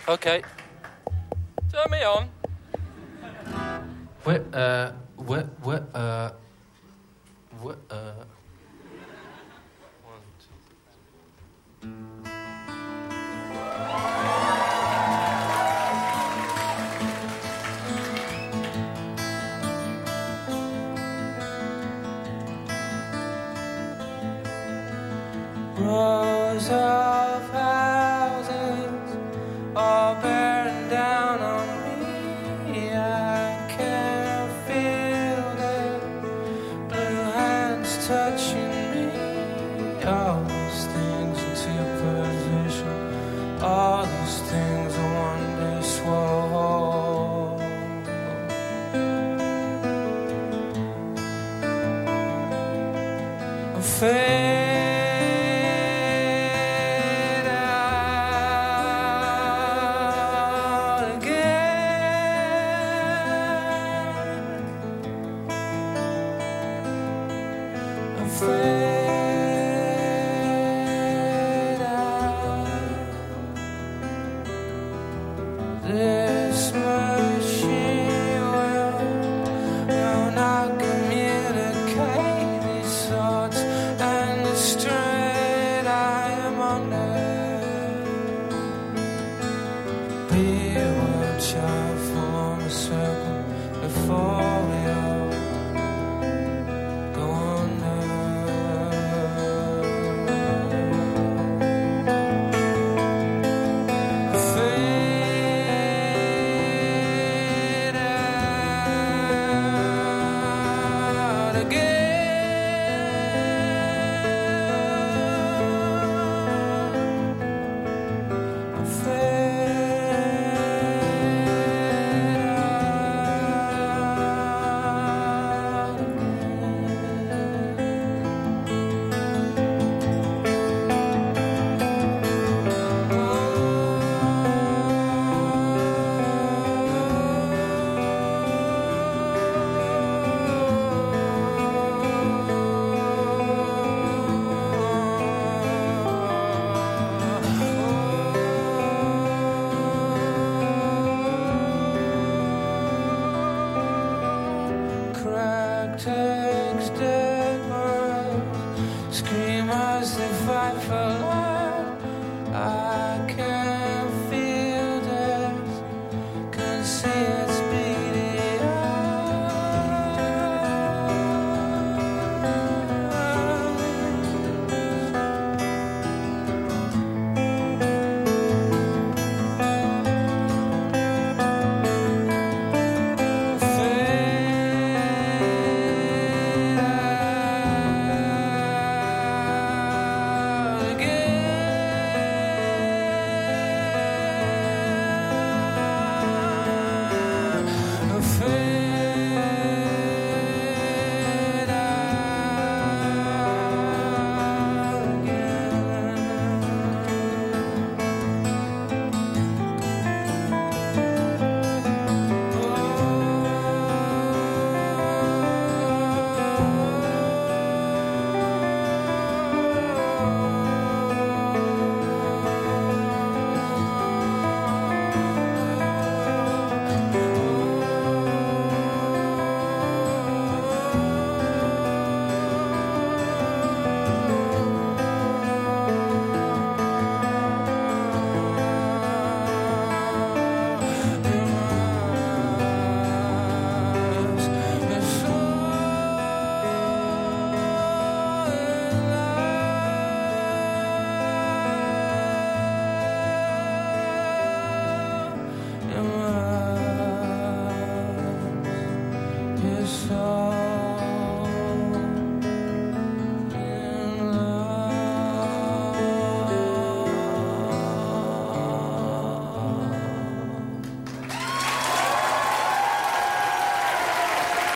Okay. Turn me on. What? Rows of houses all bearing down on me. I can feel their blue hands touching me. All those things into position. All those things I wonder swore. Fade this machine will not communicate these thoughts and the strain I am under. We will try to form a circle before